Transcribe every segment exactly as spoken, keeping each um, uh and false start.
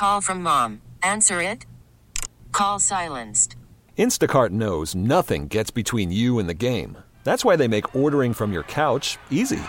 Call from mom. Answer it. Call silenced. Instacart knows nothing gets between you and the game. That's why they make ordering from your couch easy.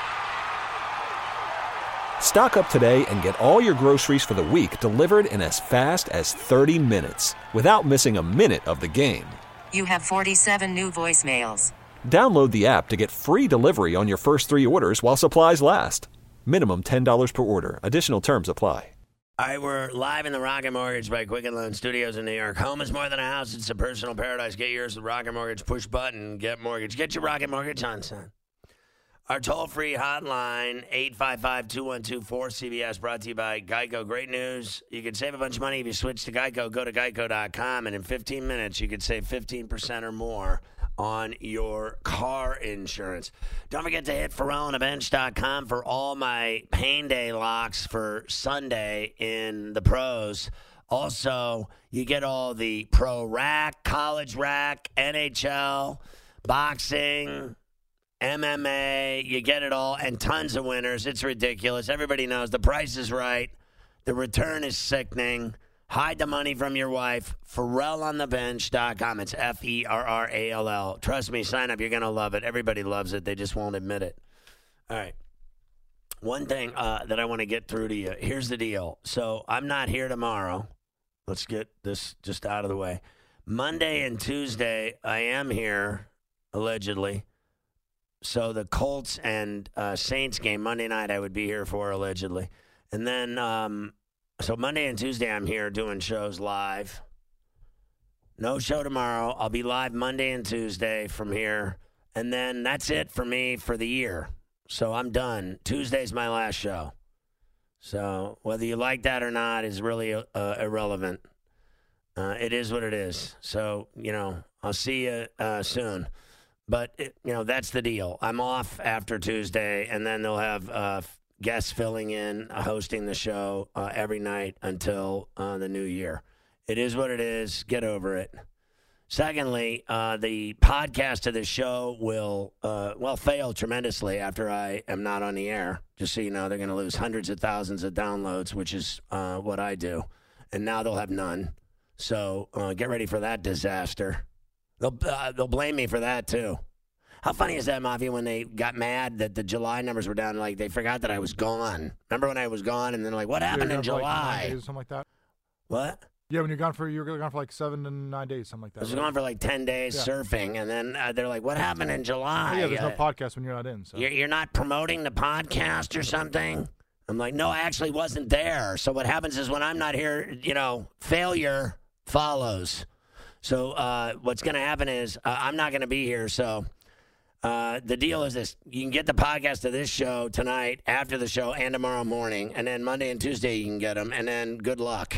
Stock up today and get all your groceries for the week delivered in as fast as thirty minutes without missing a minute of the game. You have forty-seven new voicemails. Download the app to get free delivery on your first three orders while supplies last. Minimum ten dollars per order. Additional terms apply. All right, we're live in the Rocket Mortgage by Quicken Loan Studios in New York. Home is more than a house. It's a personal paradise. Get yours with Rocket Mortgage. Push button. Get mortgage. Get your Rocket Mortgage on, son. Our toll-free hotline, eight five five, two one two, four C B S, brought to you by Geico. Great news. You can save a bunch of money if you switch to Geico. Go to geico dot com, and in fifteen minutes, you could save fifteen percent or more on your car insurance. Don't forget to hit Ferrall on a bench dot com for all my Pain Day locks for Sunday in the pros. Also, you get all the pro rack, college rack, N H L, boxing, M M A. You get it all, and tons of winners. It's ridiculous. Everybody knows the price is right. The return is sickening. Hide the money from your wife. Ferrall on the bench dot com. It's F E R R A L L. Trust me, sign up. You're going to love it. Everybody loves it. They just won't admit it. All right. One thing uh, that I want to get through to you. Here's the deal. So I'm not here tomorrow. Let's get this just out of the way. Monday and Tuesday, I am here, allegedly. So the Colts and uh, Saints game, Monday night, I would be here for, allegedly. And then... Um, So Monday and Tuesday, I'm here doing shows live. No show tomorrow. I'll be live Monday and Tuesday from here. And then that's it for me for the year. So I'm done. Tuesday's my last show. So whether you like that or not is really uh, irrelevant. Uh, it is what it is. So, you know, I'll see you uh, soon. But, it, you know, that's the deal. I'm off after Tuesday, and then they'll have... Uh, guests filling in, uh, hosting the show uh, every night until uh, the new year. It is what it is. Get over it. Secondly, uh, the podcast of the show will, uh, well, fail tremendously after I am not on the air. Just so you know, they're going to lose hundreds of thousands of downloads, which is uh, what I do. And now they'll have none. So uh, get ready for that disaster. They'll, uh, they'll blame me for that, too. How funny is that, Mafia, when they got mad that the July numbers were down? Like, they forgot that I was gone. Remember when I was gone, and then like, what happened yeah, in July? Like nine days or something like that. What? Yeah, when you're gone for you were gone for like seven to nine days, something like that. I was right? gone for like ten days yeah. surfing, and then uh, they're like, what happened in July? Oh, yeah, there's uh, no podcast when you're not in. So. You're, you're not promoting the podcast or something? I'm like, no, I actually wasn't there. So what happens is when I'm not here, you know, failure follows. So uh, what's going to happen is uh, I'm not going to be here, so... Uh, the deal is this. You can get the podcast of this show tonight, after the show, and tomorrow morning. And then Monday and Tuesday you can get them. And then good luck.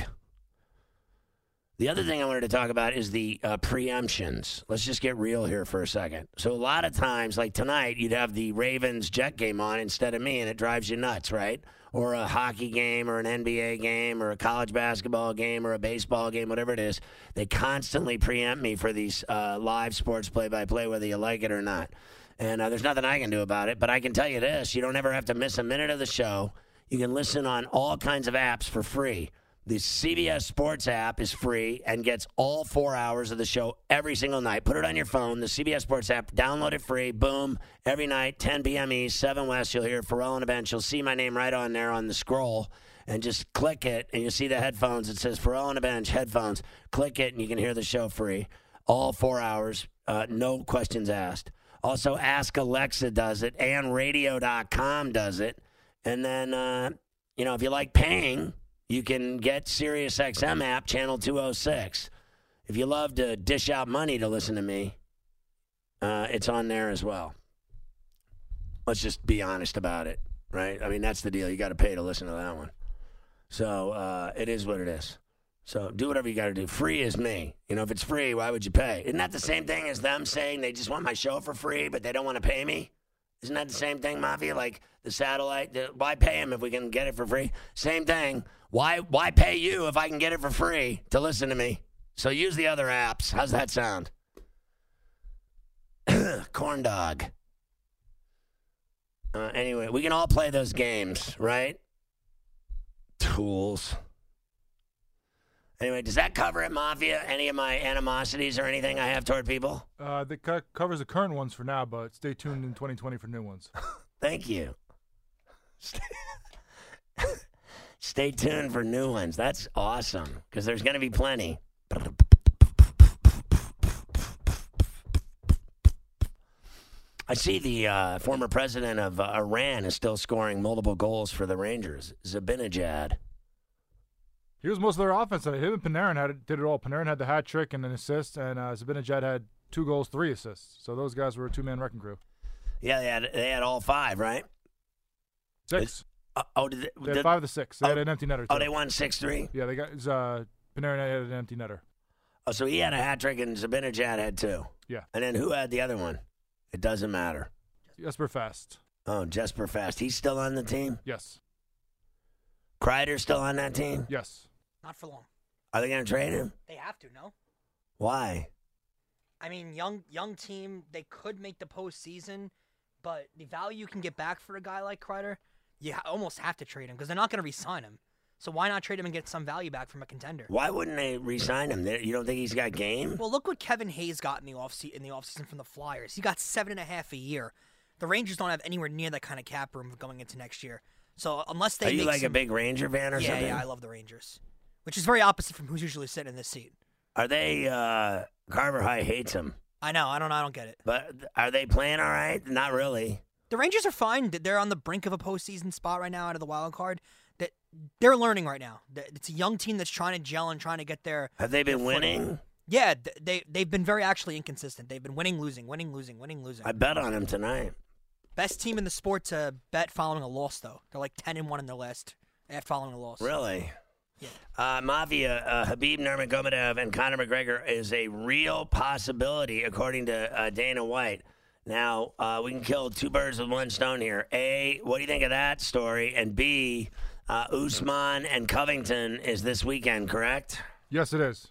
The other thing I wanted to talk about is the uh, preemptions. Let's just get real here for a second. So a lot of times, like tonight, you'd have the Ravens-Jet game on instead of me, and it drives you nuts, right? Or a hockey game or an N B A game or a college basketball game or a baseball game, whatever it is. They constantly preempt me for these uh, live sports play-by-play, whether you like it or not. And uh, there's nothing I can do about it, but I can tell you this. You don't ever have to miss a minute of the show. You can listen on all kinds of apps for free. The C B S Sports app is free and gets all four hours of the show every single night. Put it on your phone, the C B S Sports app, download it free, boom, every night, ten p.m. East, seven West, you'll hear Ferrall on a Bench. You'll see my name right on there on the scroll, and just click it, and you'll see the headphones. It says Ferrall on a Bench, headphones. Click it, and you can hear the show free. All four hours, uh, no questions asked. Also, Ask Alexa does it, and radio dot com does it. And then, uh, you know, if you like paying... You can get SiriusXM app, channel two oh six. If you love to dish out money to listen to me, uh, it's on there as well. Let's just be honest about it, right? I mean, that's the deal. You got to pay to listen to that one. So uh, it is what it is. So do whatever you got to do. Free is me. You know, if it's free, why would you pay? Isn't that the same thing as them saying they just want my show for free, but they don't want to pay me? Isn't that the same thing, Mafia? Like the satellite, the, why pay them if we can get it for free? Same thing. Why why pay you if I can get it for free to listen to me? So use the other apps. How's that sound? Corn dog. Uh, anyway, we can all play those games, right? Tools. Anyway, does that cover it, Mafia? Any of my animosities or anything I have toward people? Uh, that co- covers the current ones for now, but stay tuned in twenty twenty for new ones. Thank you. Stay, Stay tuned for new ones. That's awesome, because there's going to be plenty. I see the uh, former president of uh, Iran is still scoring multiple goals for the Rangers, Zabinajad. He was most of their offense. Him and Panarin had it, did it all. Panarin had the hat trick and an assist, and uh, Zabinajad had two goals, three assists. So those guys were a two-man wrecking crew. Yeah, they had they had all five, right? Six. Uh, oh, did they, They had did, five of the six. They oh, had an empty netter, too. oh, they won six three? Yeah, they got uh, Panarin had an empty netter. Oh, so he had a hat trick and Zabinajad had two. Yeah. And then who had the other one? It doesn't matter. Jesper Fast. Oh, Jesper Fast. He's still on the team? Yes. Kreider's still on that team? Yes. Not for long. Are they going to trade him? They have to, no? Why? I mean, young young team, they could make the postseason, but the value you can get back for a guy like Kreider, you ha- almost have to trade him because they're not going to re-sign him. So why not trade him and get some value back from a contender? Why wouldn't they re-sign him? They- You don't think he's got game? Well, look what Kevin Hayes got in the off in the offseason from the Flyers. He got seven and a half a year. The Rangers don't have anywhere near that kind of cap room going into next year. So unless they Are you make like some, a big Ranger fan or yeah, something? yeah, I love the Rangers, which is very opposite from who's usually sitting in this seat. Are they, uh, Carver High hates him, I know, I don't, I don't get it. but are they playing all right? Not really. The Rangers are fine. They're on the brink of a postseason spot right now out of the wild card. That they're learning right now. It's a young team that's trying to gel and trying to get their. Have they been their footing. winning? Yeah, th- they they've been very actually inconsistent. They've been winning, losing, winning, losing, winning, losing. I bet on him tonight. Best team in the sport to bet following a loss, though. They're like ten and one in their last after following a loss. Really? Yeah. Uh, Mafia, uh, Habib Nurmagomedov and Conor McGregor is a real possibility, according to uh, Dana White. Now, uh, we can kill two birds with one stone here. A, what do you think of that story? And B, uh, Usman and Covington is this weekend, correct? Yes, it is.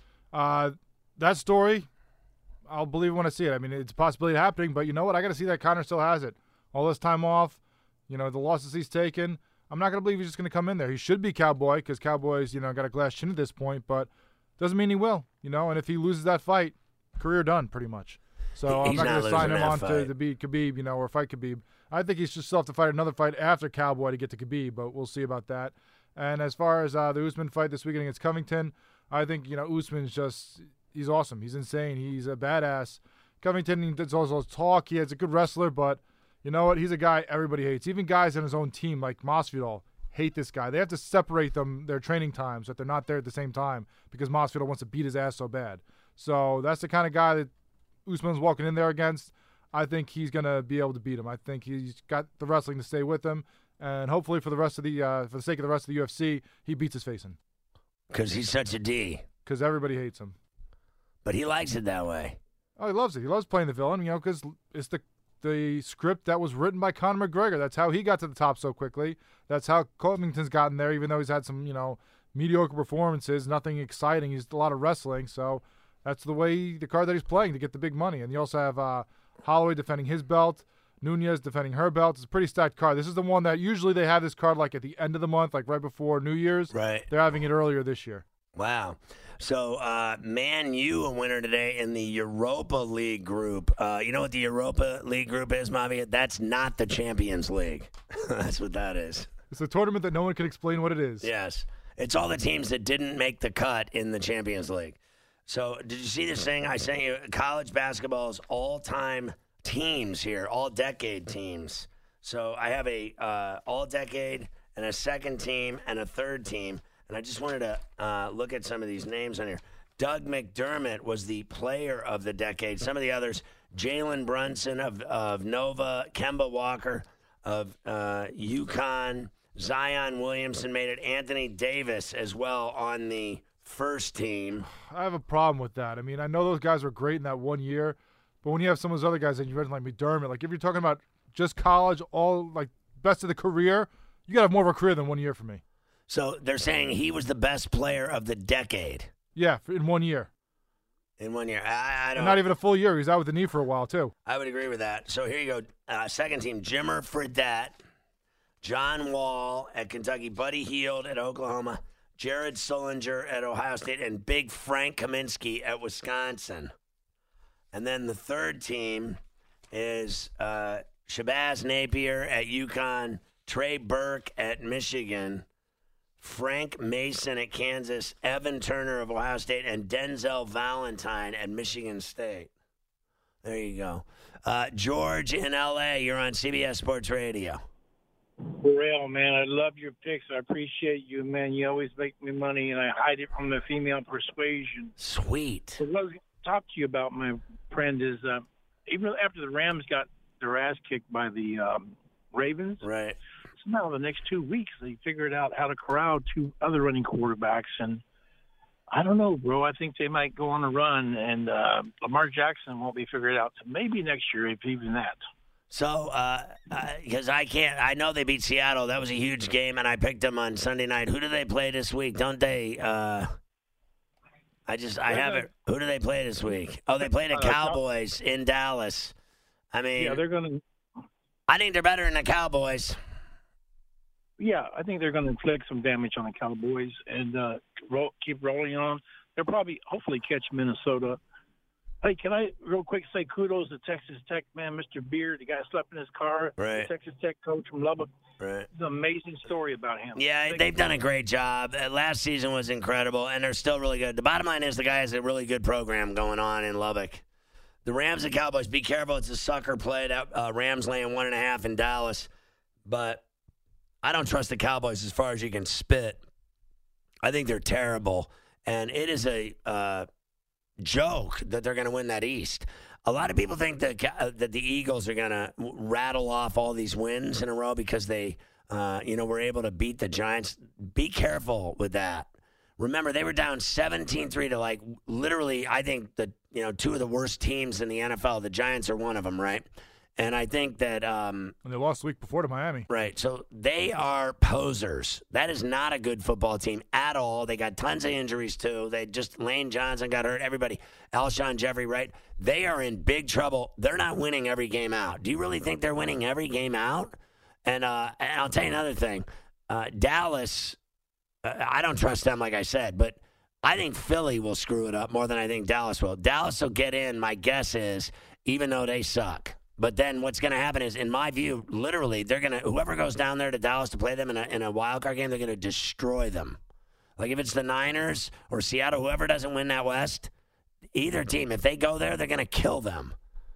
Uh, that story, I'll believe it when I see it. I mean, it's a possibility of happening, but you know what? I got to see that Conor still has it. All this time off, you know, the losses he's taken. I'm not going to believe he's just going to come in there. He should be Cowboy because Cowboys, you know, got a glass chin at this point, but doesn't mean he will, you know. And if he loses that fight, career done pretty much. So He's I'm not, not going to sign losing him that on to, fight. to beat Khabib, you know, or fight Khabib. I think he's just still have to fight another fight after Cowboy to get to Khabib, but we'll see about that. And as far as uh, the Usman fight this weekend against Covington, I think, you know, Usman's just – he's awesome. He's insane. He's a badass. Covington, he does also talk. He is a good wrestler, but you know what? He's a guy everybody hates. Even guys on his own team like Masvidal hate this guy. They have to separate them, their training times, that they're not there at the same time because Masvidal wants to beat his ass so bad. So that's the kind of guy that Usman's walking in there against. I think he's going to be able to beat him. I think he's got the wrestling to stay with him, and hopefully for the rest of the uh, for the sake of the rest of the U F C, he beats his face in Because he's such a D. because everybody hates him. But he likes it that way. Oh, he loves it. He loves playing the villain, you know, because it's the the script that was written by Conor McGregor. That's how he got to the top so quickly. That's how Covington's gotten there, even though he's had some, you know, mediocre performances, nothing exciting. He's a lot of wrestling, so that's the way the card that he's playing to get the big money. And you also have uh, Holloway defending his belt, Nunez defending her belt. It's a pretty stacked card. This is the one that usually they have this card like at the end of the month, like right before New Year's. Right. They're having it earlier this year. Wow. So, uh, Man U a winner today in the Europa League group. Uh, you know what the Europa League group is, Mavi? That's not the Champions League. That's what that is. It's a tournament that no one can explain what it is. Yes. It's all the teams that didn't make the cut in the Champions League. So, did you see this thing I sent you? College basketball's all-time teams here, all-decade teams. So, I have a uh, all-decade and a second team and a third team. And I just wanted to uh, look at some of these names on here. Doug McDermott was the player of the decade. Some of the others, Jalen Brunson of, of Nova, Kemba Walker of uh, UConn, Zion Williamson made it, Anthony Davis as well on the first team. I have a problem with that. I mean, I know those guys were great in that one year, but when you have some of those other guys that you mentioned, like McDermott, like if you're talking about just college, all like best of the career, you got to have more of a career than one year for me. So they're saying he was the best player of the decade Yeah, for- in one year. in one year. I, I don't. And not even a full year. He was out with the knee for a while, too. I would agree with that. So here you go. Uh, second team, Jimmer Fredette, John Wall at Kentucky, Buddy Hield at Oklahoma, Jared Sullinger at Ohio State, and Big Frank Kaminsky at Wisconsin. And then the third team is uh, Shabazz Napier at UConn, Trey Burke at Michigan, Frank Mason at Kansas, Evan Turner of Ohio State, and Denzel Valentine at Michigan State. There you go. Uh, George in L A, you're on C B S Sports Radio. Real, man, I love your picks. I appreciate you, man. You always make me money, and I hide it from the female persuasion. Sweet. So what I was going to talk to you about, my friend, is uh, even after the Rams got their ass kicked by the um, Ravens, right? Somehow the next two weeks they figured out how to corral two other running quarterbacks, and I don't know, bro. I think they might go on a run, and uh, Lamar Jackson won't be figured out. So maybe next year, if even that. So, because uh, uh, I can't, I know they beat Seattle. That was a huge game, and I picked them on Sunday night. Who do they play this week? Don't they? Uh, I just, I have it. Who do they play this week? Oh, they play the Cowboys in Dallas. I mean, yeah, they're going to. I think they're better than the Cowboys. Yeah, I think they're going to inflict some damage on the Cowboys and uh, roll, keep rolling on. They'll probably, hopefully, catch Minnesota. Hey, can I real quick say kudos to Texas Tech, man, Mister Beard, the guy slept in his car, right. The Texas Tech coach from Lubbock. Right. It's an amazing story about him. Yeah, Big they've done a great job. Uh, last season was incredible, and they're still really good. The bottom line is the guy has a really good program going on in Lubbock. The Rams and Cowboys, be careful. It's a sucker play. That uh, Rams laying one and a half in Dallas. But I don't trust the Cowboys as far as you can spit. I think they're terrible. And it is a uh, joke that they're going to win that East. A lot of people think that uh, that the Eagles are going to rattle off all these wins in a row because they, uh, you know, were able to beat the Giants. Be careful with that. Remember, they were down seventeen three to, like, literally, I think, the you know, two of the worst teams in the N F L. The Giants are one of them, right? And I think that um, – And they lost the week before to Miami. Right. So they are posers. That is not a good football team at all. They got tons of injuries, too. They just – Lane Johnson got hurt. Everybody. Alshon Jeffrey, right? They are in big trouble. They're not winning every game out. Do you really think they're winning every game out? And, uh, and I'll tell you another thing. Uh, Dallas – I don't trust them, like I said, but I think Philly will screw it up more than I think Dallas will. Dallas will get in, my guess is, even though they suck. But then what's going to happen is, in my view, literally, they're going to, whoever goes down there to Dallas to play them in a, in a wild card game, they're going to destroy them. Like if it's the Niners or Seattle, whoever doesn't win that West, either team, if they go there, they're going to kill them.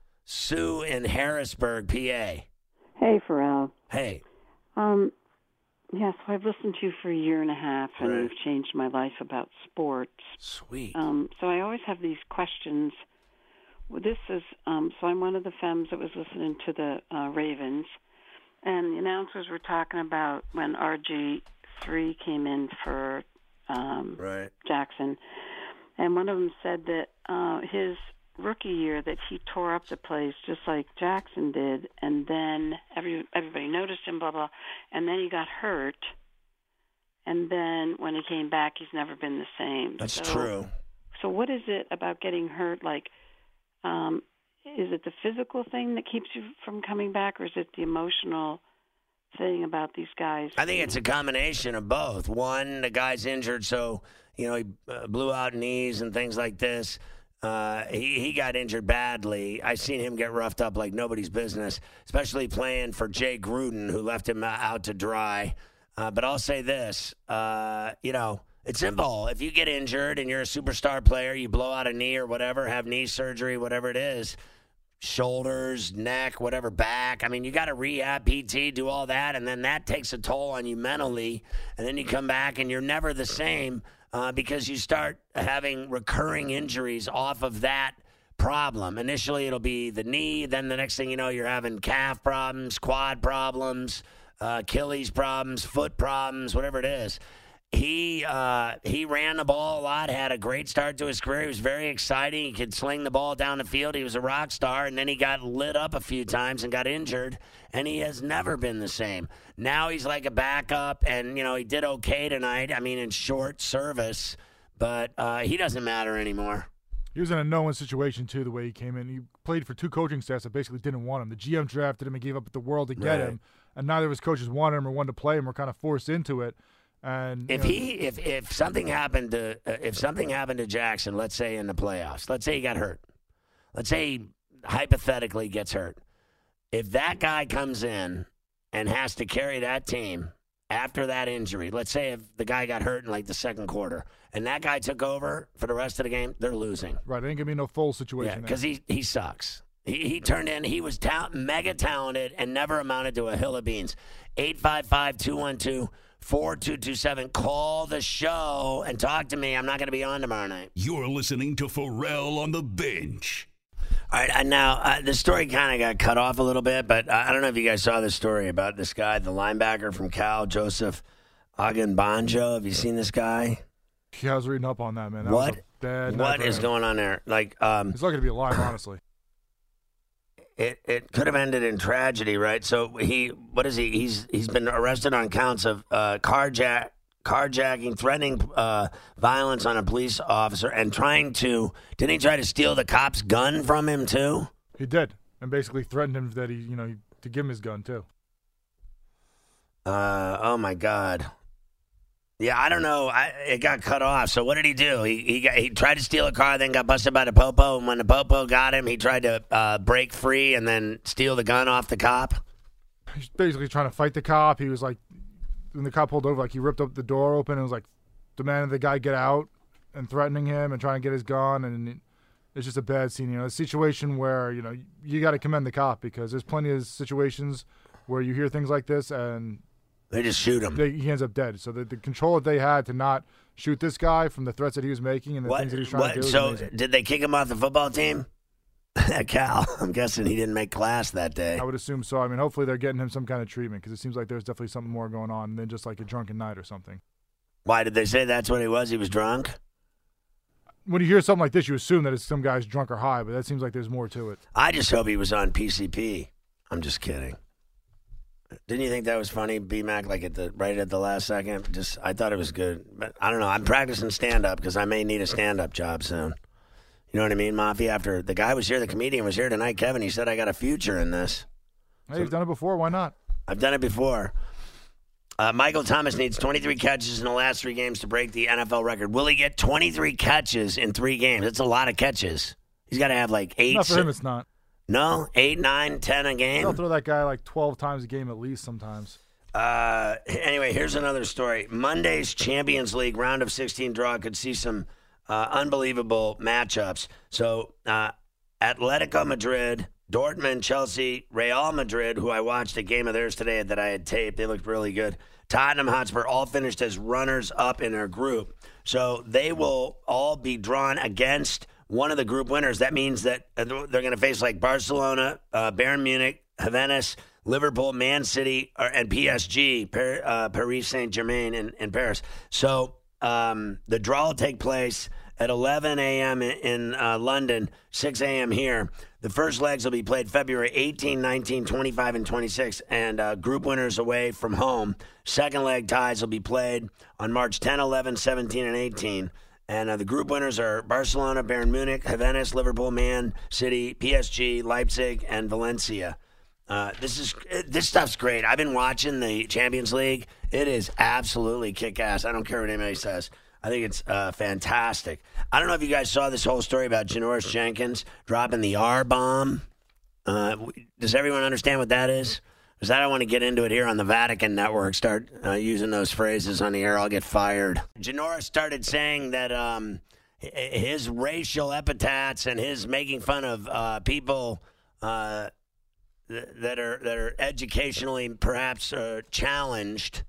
Sue in Harrisburg, P A. Hey, Pharrell. Hey. Um. Yeah, so I've listened to you for a year and a half, and Right. you've changed my life about sports. Sweet. Um, so I always have these questions. Well, this is um, so I'm one of the femmes that was listening to the uh, Ravens, and the announcers were talking about when R G three came in for um, right. Jackson, and one of them said that uh, his rookie year that he tore up the place just like Jackson did, and then every everybody noticed him, blah, blah, and then he got hurt, and then when he came back, he's never been the same. That's so, true. So what is it about getting hurt? Like, um, is it the physical thing that keeps you from coming back, or is it the emotional thing about these guys? I think it's a combination of both. One, the guy's injured, so, you know, he uh, blew out knees and things like this. Uh, he, he got injured badly. I seen him get roughed up like nobody's business, especially playing for Jay Gruden, who left him out to dry. Uh, but I'll say this, uh, you know, it's simple. If you get injured and you're a superstar player, you blow out a knee or whatever, have knee surgery, whatever it is, shoulders, neck, whatever, back. I mean, you got to rehab, P T, do all that, and then that takes a toll on you mentally. And then you come back and you're never the same. Uh, because you start having recurring injuries off of that problem. Initially, it'll be the knee. Then the next thing you know, you're having calf problems, quad problems, uh, Achilles problems, foot problems, whatever it is. He uh, he ran the ball a lot, had a great start to his career. He was very exciting. He could sling the ball down the field. He was a rock star, and then he got lit up a few times and got injured, and he has never been the same. Now he's like a backup, and, you know, he did okay tonight, I mean, in short service, but uh, he doesn't matter anymore. He was in a no-win situation, too, the way he came in. He played for two coaching staffs that basically didn't want him. The G M drafted him and gave up the world to get Right. him, and neither of his coaches wanted him or wanted to play him or kind of forced into it. And If you know, he, if if something happened to, uh, if something happened to Jackson, let's say in the playoffs, let's say he got hurt, let's say he hypothetically gets hurt. If that guy comes in and has to carry that team after that injury, let's say if the guy got hurt in like the second quarter, and that guy took over for the rest of the game, they're losing. right, it ain't gonna be no full Yeah, situation. because he he sucks. He, he turned in. He was ta- mega talented and never amounted to a hill of beans. eight five five, two one two, four two two seven. Call the show and talk to me. I'm not going to be on tomorrow night. You're listening to Pharrell on the Bench. All right, and now uh, the story kind of got cut off a little bit, but I I don't know if you guys saw the story about this guy, the linebacker from Cal, Joseph Agenbanjo. Have you seen this guy? Yeah, I was reading up on that, man. That What? Was a bad night What for is him. going on there? Like, um, He's lucky to be alive, honestly. It it could have ended in tragedy, right? So he, what is he? He's he's been arrested on counts of uh, carjack, carjacking, threatening uh, violence on a police officer, and trying to. Didn't he try to steal the cop's gun from him too? He did, and basically threatened him that he, you know, to give him his gun too. Uh, oh my God. Yeah, I don't know. I, it got cut off. So what did he do? He he got, he tried to steal a car, then got busted by the popo. And when the popo got him, he tried to uh, break free and then steal the gun off the cop. He's basically trying to fight the cop. He was like, when the cop pulled over, like he ripped up the door open and was like demanding the guy get out and threatening him and trying to get his gun. And it, it's just a bad scene. You know, a situation where, you know, you got to commend the cop because there's plenty of situations where you hear things like this and They just shoot him. they, he ends up dead. So the, the control that they had to not shoot this guy from the threats that he was making and the What? things that he was trying what? to do. was So amazing. did they kick him off the football team? Cal, I'm guessing he didn't make class that day. I would assume so. I mean, hopefully they're getting him some kind of treatment because it seems like there's definitely something more going on than just like a drunken night or something. Why did they say that's what he was? He was drunk? When you hear something like this, you assume that it's some guy's drunk or high, but that seems like there's more to it. I just hope he was on P C P. I'm just kidding. Didn't you think that was funny, B-Mac, like at the right at the last second? Just I thought it was good. But I don't know. I'm practicing stand-up because I may need a stand-up job soon. You know what I mean, Mafia? After the guy was here, the comedian was here tonight, Kevin, he said I got a future in this. Hey, you've done it before. Why not? I've done it before. Uh, Michael Thomas needs twenty-three catches in the last three games to break the N F L record. Will he get twenty-three catches in three games? That's a lot of catches. He's got to have like eight. Not for si- him, it's not. No? Eight, nine, ten a game? They'll throw that guy like twelve times a game at least sometimes. Uh, anyway, here's another story. Monday's Champions League round of sixteen draw could see some uh, unbelievable matchups. So, uh, Atletico Madrid, Dortmund, Chelsea, Real Madrid, who I watched a game of theirs today that I had taped. They looked really good. Tottenham Hotspur all finished as runners-up in their group. So they will all be drawn against one of the group winners. That means that they're going to face like Barcelona, uh, Bayern Munich, Juventus, Liverpool, Man City, or, and P S G, Par- uh, Paris Saint-Germain in, in Paris. So um, the draw will take place at eleven a.m. in, in uh, London, six a.m. here. The first legs will be played February eighteenth, nineteenth, twenty-fifth, and twenty-sixth, and uh, group winners away from home. Second leg ties will be played on March tenth, eleventh, seventeenth, and eighteenth. And uh, the group winners are Barcelona, Bayern Munich, Juventus, Liverpool, Man City, P S G, Leipzig, and Valencia. Uh, this is this stuff's great. I've been watching the Champions League. It is absolutely kick-ass. I don't care what anybody says. I think it's uh, fantastic. I don't know if you guys saw this whole story about Janoris Jenkins dropping the R-bomb. Uh, does everyone understand what that is? Because I don't want to get into it here on the Vatican Network. Start uh, using those phrases on the air, I'll get fired. Janoris started saying that um, his racial epithets and his making fun of uh, people uh, th- that are that are educationally perhaps uh, challenged.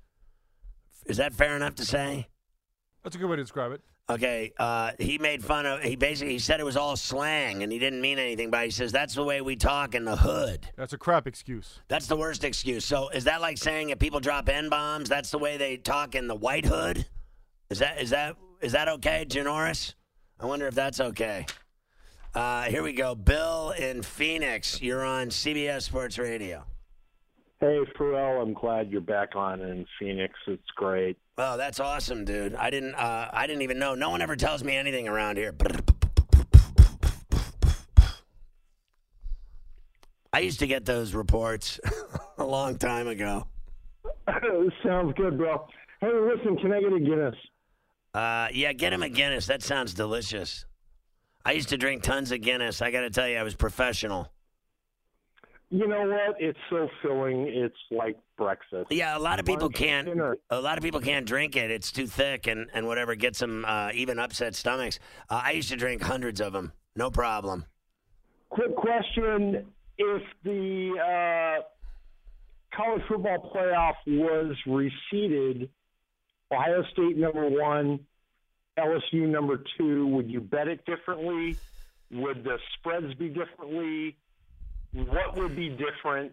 Is that fair enough to say? That's a good way to describe it. Okay, uh, he made fun of, he basically, he said it was all slang and he didn't mean anything, but he says that's the way we talk in the hood. That's a crap excuse. That's the worst excuse. So is that like saying if people drop N-bombs, that's the way they talk in the white hood? Is that is that is that okay, Janoris? I wonder if that's okay. Uh, here we go. Bill in Phoenix, you're on C B S Sports Radio. Hey, Pharrell, I'm glad you're back on in Phoenix. It's great. Oh, that's awesome, dude. I didn't uh, I didn't even know. No one ever tells me anything around here. I used to get those reports a long time ago. Sounds good, bro. Hey, listen, can I get a Guinness? Uh, yeah, get him a Guinness. That sounds delicious. I used to drink tons of Guinness. I got to tell you, I was professional. You know what? It's so filling. It's like breakfast. Yeah, a lot of people Lunch, can't. dinner. A lot of people can't drink it. It's too thick, and, and whatever gets them uh, even upset stomachs. Uh, I used to drink hundreds of them, no problem. Quick question: if the uh, college football playoff was reseeded, Ohio State number one, L S U number two, would you bet it differently? Would the spreads be differently? What would be different?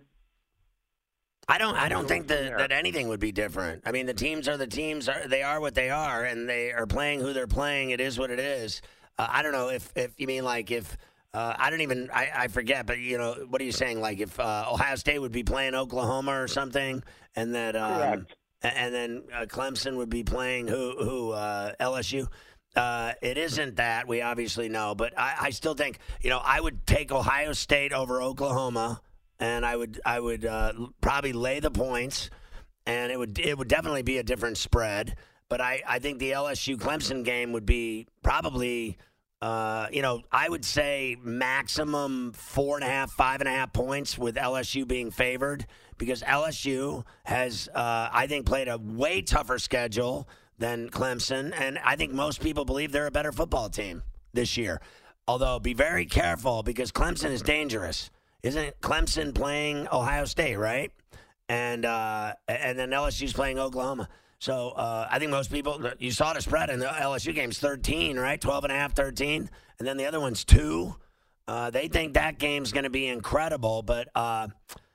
I don't. I don't think that, that anything would be different. I mean, the teams are the teams. Are they are what they are, and they are playing who they're playing. It is what it is. Uh, I don't know if, if you mean like if uh, I don't even I, I forget. But you know, what are you saying? Like if uh, Ohio State would be playing Oklahoma or something, and that um, Correct. and then uh, Clemson would be playing who who uh, L S U. Uh, it isn't that, we obviously know, but I, I still think, you know, I would take Ohio State over Oklahoma, and I would I would uh, probably lay the points, and it would it would definitely be a different spread. But I, I think the L S U Clemson game would be probably, uh, you know, I would say maximum four and a half, five and a half points with L S U being favored, because L S U has, uh, I think, played a way tougher schedule than Clemson, and I think most people believe they're a better football team this year. Although, be very careful, because Clemson is dangerous. Isn't Clemson playing Ohio State, right? And uh, and then L S U's playing Oklahoma. So uh, I think most people, you saw the spread in the L S U game's thirteen, right? twelve and a half, thirteen. And then the other one's two. Uh, they think that game's going to be incredible. But uh,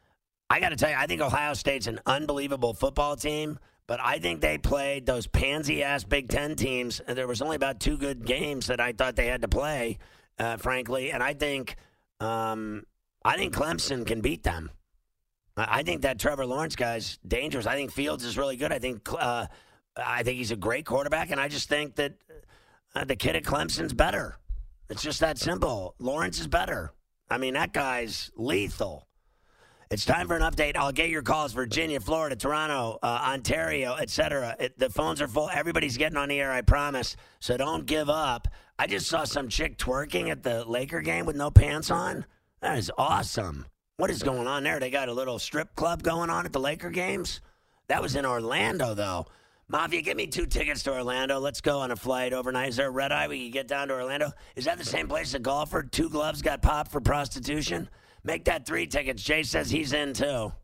I got to tell you, I think Ohio State's an unbelievable football team. But I think they played those pansy-ass Big Ten teams, and there was only about two good games that I thought they had to play, uh, frankly. And I think, um, I think Clemson can beat them. I, I think that Trevor Lawrence guy's dangerous. I think Fields is really good. I think, uh, I think he's a great quarterback, and I just think that uh, the kid at Clemson's better. It's just that simple. Lawrence is better. I mean, that guy's lethal. It's time for an update. I'll get your calls. Virginia, Florida, Toronto, uh, Ontario, et cetera. It, the phones are full. Everybody's getting on the air, I promise. So don't give up. I just saw some chick twerking at the Laker game with no pants on. That is awesome. What is going on there? They got a little strip club going on at the Laker games? That was in Orlando, though. Mafia, give me two tickets to Orlando. Let's go on a flight overnight. Is there a red eye we can get down to Orlando? Is that the same place a golfer, two gloves, got popped for prostitution? Make that three tickets. Jay says he's in, too.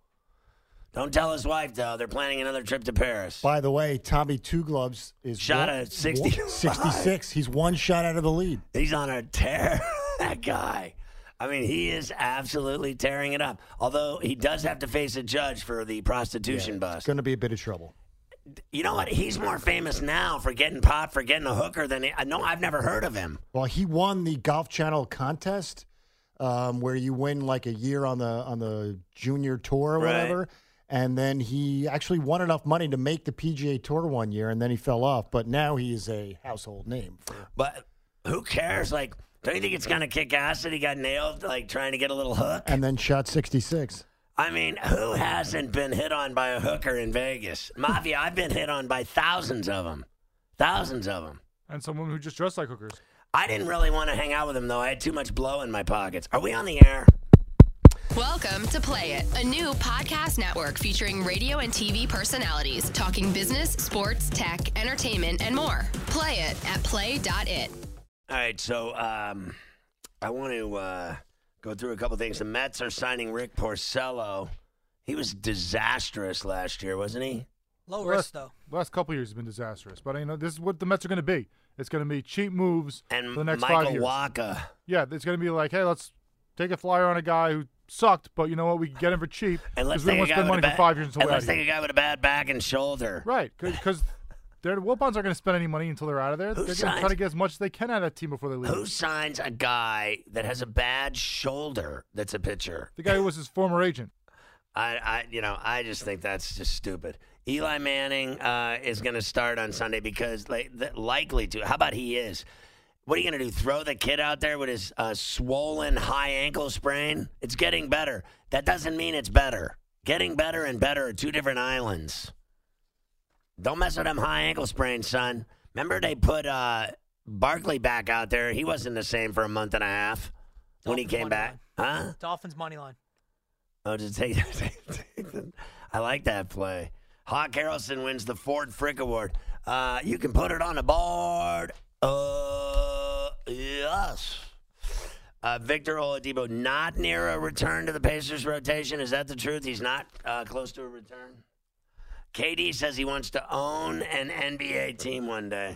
Don't tell his wife, though. They're planning another trip to Paris. By the way, Tommy Two Gloves is shot one, at sixty, sixty-six. He's one shot out of the lead. He's on a tear, that guy. I mean, he is absolutely tearing it up. Although he does have to face a judge for the prostitution yeah, bust. It's going to be a bit of trouble. You know what? He's more famous now for getting popped for getting a hooker than he, no. I've never heard of him. Well, he won the Golf Channel contest. Um, where you win like a year on the on the junior tour or whatever, right. And then he actually won enough money to make the P G A Tour one year, and then he fell off. But now he is a household name. For... But who cares? Like, don't you think it's gonna kick ass that he got nailed, like trying to get a little hook, and then shot sixty-six? I mean, who hasn't been hit on by a hooker in Vegas? Mafia, I've been hit on by thousands of them, thousands of them, and someone who just dressed like hookers. I didn't really want to hang out with him, though. I had too much blow in my pockets. Are we on the air? Welcome to Play It, a new podcast network featuring radio and T V personalities talking business, sports, tech, entertainment, and more. Play it at play dot it. All right, so um, I want to uh, go through a couple things. The Mets are signing Rick Porcello. He was disastrous last year, wasn't he? Low the risk, last, though. The last couple years has been disastrous. But, you know, this is what the Mets are going to be. It's going to be cheap moves and for the next Michael five years. Wacha. Yeah, it's going to be like, hey, let's take a flyer on a guy who sucked, but you know what? We can get him for cheap because we don't want to spend money bad, for five years until and we're let's out take here. a guy with a bad back and shoulder. Right, because the Wilpons aren't going to spend any money until they're out of there. Who they're signs, going to try to get as much as they can out of that team before they leave. Who signs a guy that has a bad shoulder that's a pitcher? The guy who was his former agent. I, I, you know, I just think that's just stupid. Eli Manning uh, is going to start on Sunday because like, likely to. How about he is? What are you going to do, throw the kid out there with his uh, swollen high ankle sprain? It's getting better. That doesn't mean it's better. Getting better and better are two different islands. Don't mess with them high ankle sprains, son. Remember they put uh, Barkley back out there. He wasn't the same for a month and a half when Dolphins he came money back. line. Huh? Dolphins money line. Oh, just take, take, take the, I like that play. Hawk Harrelson wins the Ford Frick Award. Uh, you can put it on the board. Uh, yes. Uh, Victor Oladipo not near a return to the Pacers rotation. Is that the truth? He's not uh, close to a return? K D says he wants to own an N B A team one day.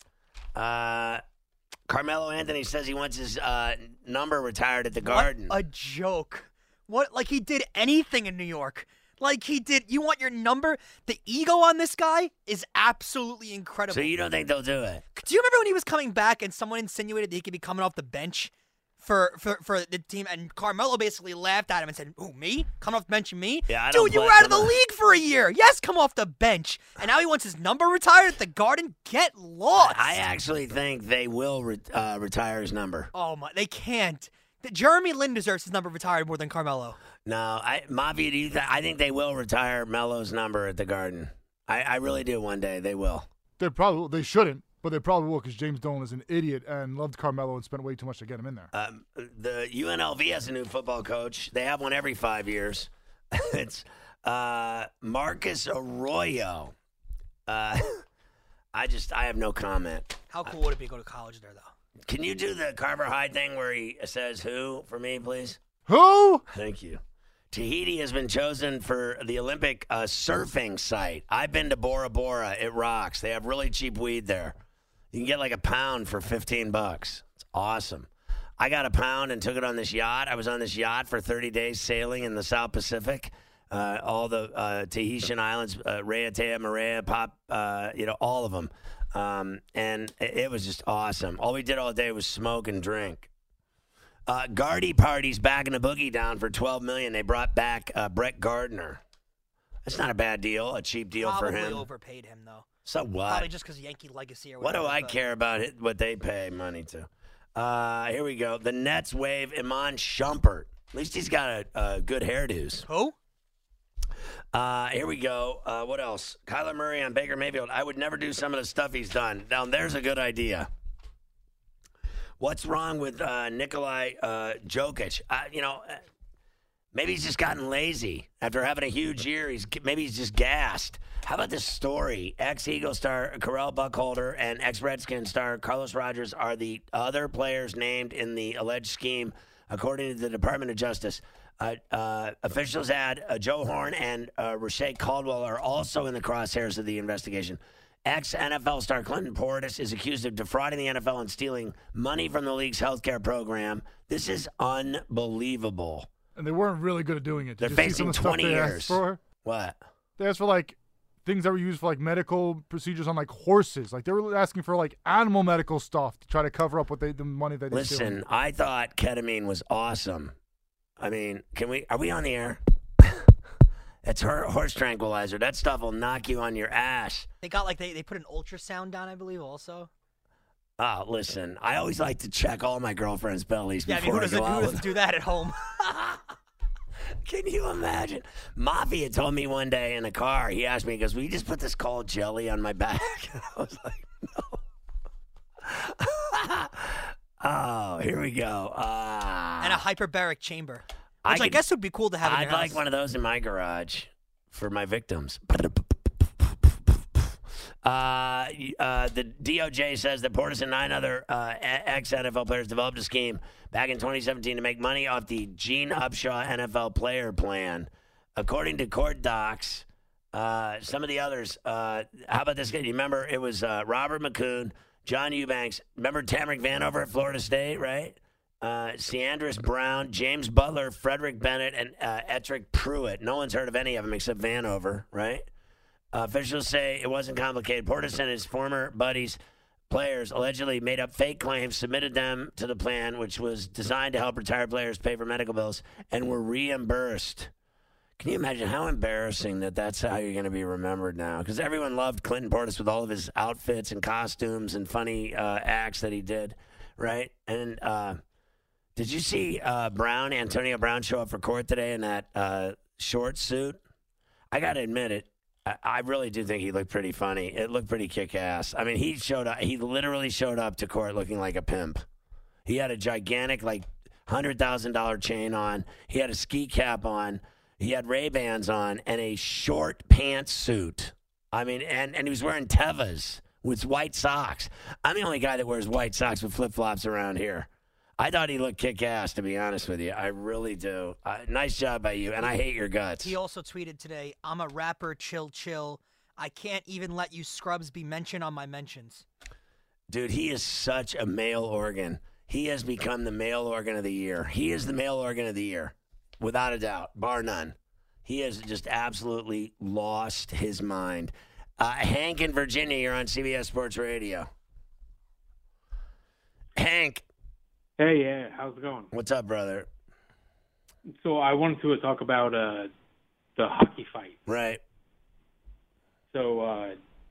Uh, Carmelo Anthony says he wants his uh, number retired at the Garden. What a joke. What, like he did anything in New York. Like he did, you want your number? The ego on this guy is absolutely incredible. So you don't think they'll do it? Do you remember when he was coming back and someone insinuated that he could be coming off the bench for for, for the team? And Carmelo basically laughed at him and said, "Who, me? Coming off the bench and me? Yeah, I don't Dude, you play were out of the for the- league for a year. Yes, come off the bench. And now he wants his number retired at the Garden? Get lost." I actually think they will re- uh, retire his number. Oh, my. They can't. The, Jeremy Lin deserves his number retired more than Carmelo. No, I, Mafia, do you th- I think they will retire Melo's number at the Garden. I, I really do one day. They will. They probably they shouldn't, but they probably will because James Dolan is an idiot and loved Carmelo and spent way too much to get him in there. Um, the U N L V has a new football coach. They have one every five years. It's uh, Marcus Arroyo. Uh, I just, I have no comment. How cool would it be to go to college there, though? Can you do the Carver High thing where he says who for me, please? Who? Thank you. Tahiti has been chosen for the Olympic uh, surfing site. I've been to Bora Bora. It rocks. They have really cheap weed there. You can get like a pound for fifteen bucks. It's awesome. I got a pound and took it on this yacht. I was on this yacht for thirty days sailing in the South Pacific. Uh, all the uh, Tahitian islands, uh, Raiatea, Moorea, Pop, uh, you know, all of them. Um, and it, it was just awesome. All we did all day was smoke and drink. Uh, Gardy Party's back in the boogie down for twelve million dollars. They brought back uh, Brett Gardner. That's not a bad deal, a cheap deal Probably for him. overpaid him, though. So what? Probably just because Yankee legacy or What whatever. do I but- care about it, what they pay money to? Uh, here we go. The Nets waive Iman Shumpert. At least he's got a, a good hairdos. Who? Uh, here we go. Uh, what else? Kyler Murray on Baker Mayfield. I would never do some of the stuff he's done. Now, there's a good idea. What's wrong with uh, Nikolai uh, Jokic? Uh, you know, uh, maybe he's just gotten lazy after having a huge year. He's maybe he's just gassed. How about this story? Ex-Eagle star Carell Buckholder and ex-Redskin star Carlos Rogers are the other players named in the alleged scheme, according to the Department of Justice. Uh, uh, officials add uh, Joe Horn and uh, Rashay Caldwell are also in the crosshairs of the investigation. Ex-N F L star Clinton Portis is accused of defrauding the N F L and stealing money from the league's healthcare program. This is unbelievable. And they weren't really good at doing it. Did They're you see facing some of the twenty stuff they years. asked for? What? They asked for like things that were used for like medical procedures on like horses. Like they were asking for like animal medical stuff to try to cover up what they the money that they Listen, stealing. I thought ketamine was awesome. I mean, can we? Are we on the air? It's her horse tranquilizer. That stuff will knock you on your ass. They got like they, they put an ultrasound down, I believe, also. Oh, listen, I always like to check all my girlfriends' bellies Yeah, I mean, before who doesn't, I go who out doesn't with do that at home? Can you imagine? Mafia told me one day in a car, he asked me, he goes, will you just put this cold jelly on my back? And I was like, no. Oh, here we go. Uh, And a hyperbaric chamber, I which I, could- guess would be cool to have in I'd your like house. one of those in my garage for my victims. Uh, uh, the D O J says that Portis and nine other uh, ex-N F L players developed a scheme back in twenty seventeen to make money off the Gene Upshaw N F L player plan. According to court docs, uh, some of the others, uh, how about this guy? You remember it was uh, Robert McCoon, John Eubanks. Remember Tamarick Vanover at Florida State, right? Uh, Ciandris Brown, James Butler, Frederick Bennett, and uh, Ettrick Pruitt. No one's heard of any of them except Vanover, right? Uh, officials say it wasn't complicated. Portis and his former buddies, players, allegedly made up fake claims, submitted them to the plan, which was designed to help retired players pay for medical bills, and were reimbursed. Can you imagine how embarrassing that that's how you're going to be remembered now? Because everyone loved Clinton Portis with all of his outfits and costumes and funny uh, acts that he did, right? And uh, did you see uh, Brown, Antonio Brown, show up for court today in that uh, short suit? I got to admit it. I, I really do think he looked pretty funny. It looked pretty kick-ass. I mean, he showed up. He literally showed up to court looking like a pimp. He had a gigantic, like, one hundred thousand dollars chain on. He had a ski cap on. He had Ray-Bans on and a short pantsuit. I mean, and, and he was wearing Tevas with white socks. I'm the only guy that wears white socks with flip-flops around here. I thought he looked kick-ass, to be honest with you. I really do. Uh, nice job by you, and I hate your guts. He also tweeted today, I'm a rapper, chill, chill. I can't even let you scrubs be mentioned on my mentions. Dude, he is such a male organ. He has become the male organ of the year. He is the male organ of the year, without a doubt, bar none. He has just absolutely lost his mind. Uh, Hank in Virginia, you're on C B S Sports Radio. Hank. Hey, yeah, how's it going? What's up, brother? So I wanted to talk about uh, the hockey fight. Right. So uh,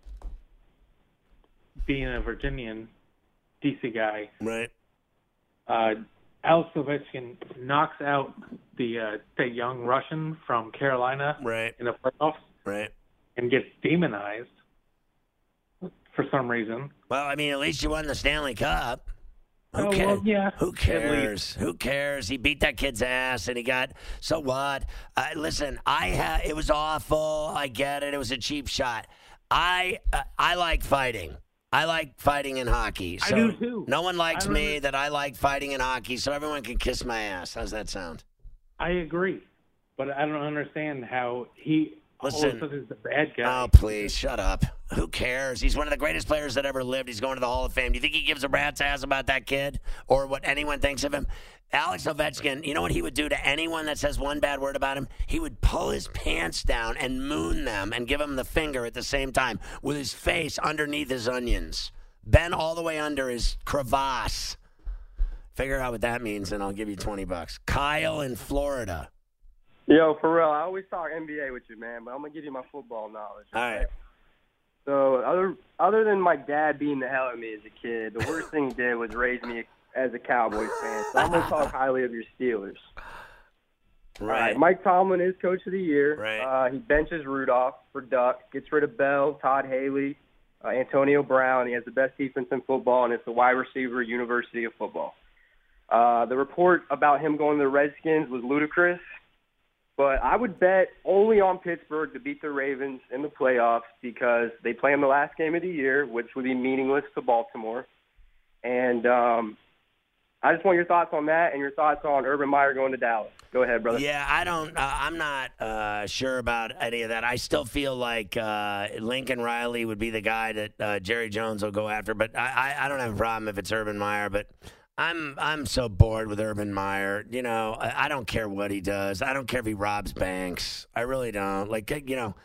being a Virginian, D C guy. Right. Uh, Alex Ovechkin knocks out the uh, the young Russian from Carolina right. in the playoffs. Right. And gets demonized for some reason. Well, I mean, at least you won the Stanley Cup. Who, oh, ca- well, yeah. Who cares? Who cares? He beat that kid's ass, and he got so what? Uh, listen, I ha- it was awful. I get it. It was a cheap shot. I uh, I like fighting. I like fighting in hockey. So I do too. No one likes me know. that I like fighting in hockey, so everyone can kiss my ass. How's that sound? I agree, but I don't understand how he. Listen, oh, is the bad guy. Oh, please, shut up. Who cares? He's one of the greatest players that ever lived. He's going to the Hall of Fame. Do you think he gives a rat's ass about that kid or what anyone thinks of him? Alex Ovechkin, you know what he would do to anyone that says one bad word about him? He would pull his pants down and moon them and give them the finger at the same time with his face underneath his onions. Bend all the way under his crevasse. Figure out what that means, and I'll give you twenty bucks. Kyle in Florida. Yo, for real, I always talk N B A with you, man, but I'm going to give you my football knowledge. All right. So other other than my dad being the hell of me as a kid, the worst thing he did was raise me as a Cowboys fan. So I'm going to talk highly of your Steelers. Right. All right. Mike Tomlin is coach of the year. Right. Uh, he benches Rudolph for Duck, gets rid of Bell, Todd Haley, uh, Antonio Brown. He has the best defense in football, and it's the wide receiver University of Football. Uh, the report about him going to the Redskins was ludicrous. But I would bet only on Pittsburgh to beat the Ravens in the playoffs because they play in the last game of the year, which would be meaningless to Baltimore. And um, I just want your thoughts on that and your thoughts on Urban Meyer going to Dallas. Go ahead, brother. Yeah, I don't. Uh, I'm not uh, sure about any of that. I still feel like uh, Lincoln Riley would be the guy that uh, Jerry Jones will go after. But I, I, I don't have a problem if it's Urban Meyer. But I'm I'm so bored with Urban Meyer. You know, I, I don't care what he does. I don't care if he robs banks. I really don't. Like, you know,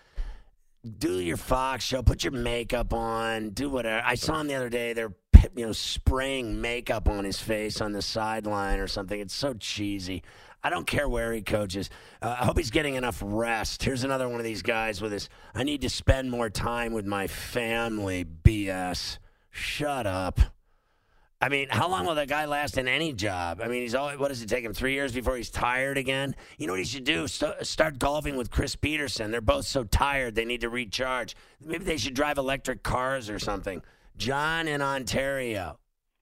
do your Fox show. Put your makeup on. Do whatever. I saw him the other day. They're, you know, spraying makeup on his face on the sideline or something. It's so cheesy. I don't care where he coaches. Uh, I hope he's getting enough rest. Here's another one of these guys with his, I need to spend more time with my family B S. Shut up. I mean, how long will that guy last in any job? I mean, he's always, what does it take him, three years before he's tired again? You know what he should do? St- start golfing with Chris Peterson. They're both so tired they need to recharge. Maybe they should drive electric cars or something. John in Ontario.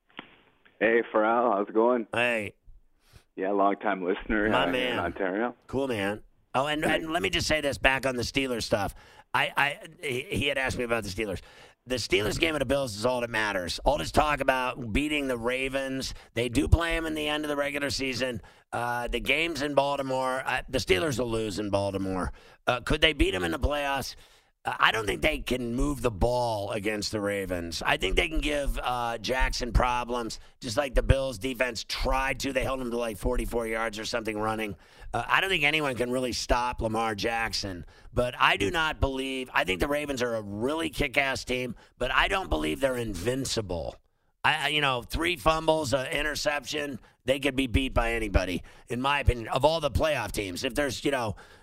Hey, Pharrell, how's it going? Hey. Yeah, long-time listener My uh, man. in Ontario. Cool, man. Oh, and, and let me just say this back on the Steelers stuff. I, I he, he had asked me about the Steelers. The Steelers game of the Bills is all that matters. All this talk about beating the Ravens. They do play them in the end of the regular season. Uh, the game's in Baltimore. Uh, the Steelers will lose in Baltimore. Uh, could they beat them in the playoffs? Uh, I don't think they can move the ball against the Ravens. I think they can give uh, Jackson problems, just like the Bills' defense tried to. They held him to like forty-four yards or something running. Uh, I don't think anyone can really stop Lamar Jackson. But I do not believe – I think the Ravens are a really kick-ass team, but I don't believe they're invincible. I, you know, three fumbles, an interception, they could be beat by anybody, in my opinion, of all the playoff teams. If there's, you know,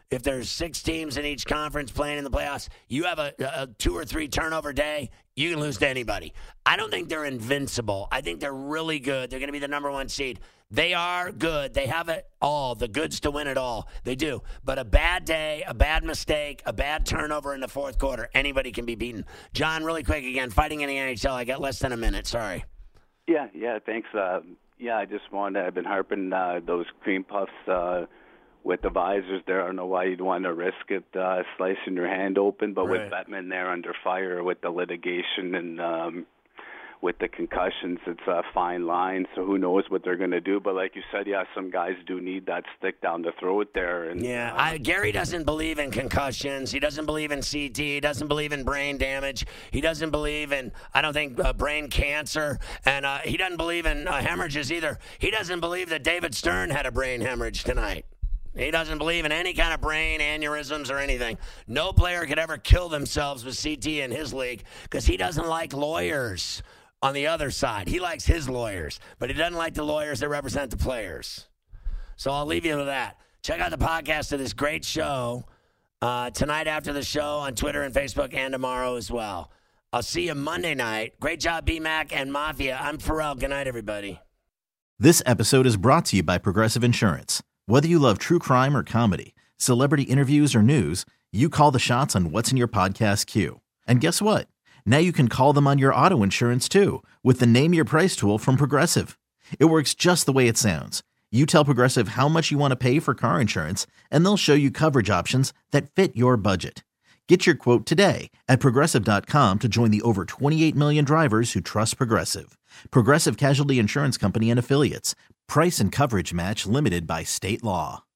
if there's six teams in each conference playing in the playoffs, you have a, a two or three turnover day, you can lose to anybody. I don't think they're invincible. I think they're really good. They're going to be the number one seed. They are good. They have it all, the goods to win it all. They do. But a bad day, a bad mistake, a bad turnover in the fourth quarter, anybody can be beaten. John, really quick again, fighting in the N H L. I got less than a minute. Sorry. Yeah, yeah, thanks. Uh, yeah, I just wanted, I've been harping uh, those cream puffs uh, with the visors there. I don't know why you'd want to risk it uh, slicing your hand open, but Right. with Bettman there under fire with the litigation and um, with the concussions, it's a fine line, so who knows what they're going to do. But like you said, yeah, some guys do need that stick down the throat there. And Yeah, I, Gary doesn't believe in concussions. He doesn't believe in C T. He doesn't believe in brain damage. He doesn't believe in, I don't think, uh, brain cancer. And uh, he doesn't believe in uh, hemorrhages either. He doesn't believe that David Stern had a brain hemorrhage tonight. He doesn't believe in any kind of brain aneurysms or anything. No player could ever kill themselves with C T in his league because he doesn't like lawyers on the other side. He likes his lawyers, but he doesn't like the lawyers that represent the players. So I'll leave you with that. Check out the podcast of this great show uh, tonight after the show on Twitter and Facebook, and tomorrow as well. I'll see you Monday night. Great job, B-Mac and Mafia. I'm Pharrell. Good night, everybody. This episode is brought to you by Progressive Insurance. Whether you love true crime or comedy, celebrity interviews or news, you call the shots on what's in your podcast queue. And guess what? Now you can call them on your auto insurance too with the Name Your Price tool from Progressive. It works just the way it sounds. You tell Progressive how much you want to pay for car insurance, and they'll show you coverage options that fit your budget. Get your quote today at Progressive dot com to join the over twenty-eight million drivers who trust Progressive. Progressive Casualty Insurance Company and Affiliates. Price and coverage match limited by state law.